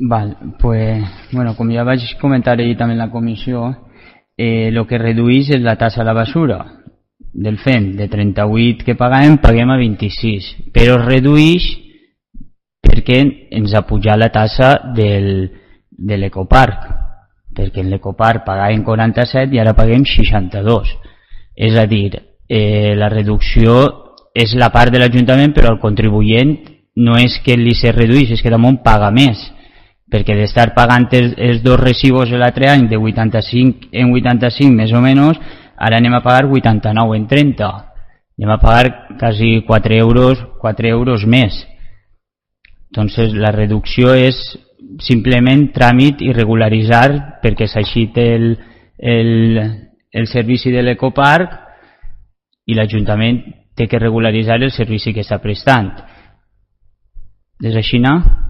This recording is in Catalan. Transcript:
Val, pues, bueno, com ja vaig comentar ahir també en la comissió, lo que reduïx és la tassa a la basura del FEM, de 38 que paguem a 26, però reduïx perquè ens ha pujat la tassa de l'ecoparc, perquè en l'ecoparc pagàvem 47 i ara paguem 62. És a dir, la reducció és la part de l'Ajuntament, però el contribuent no és que li se reduïx, és que damunt paga més, perquè d'estar pagant els dos residus l'altre any de 85 en 85 més o menys, ara anem a pagar 89 en 30. Anem a pagar quasi 4 euros més. Entonces la reducció és simplement tràmit i regularitzar perquè s'aixite el servici de l'ecoparc i l'Ajuntament té que regularitzar el servici que està prestant. És així, no?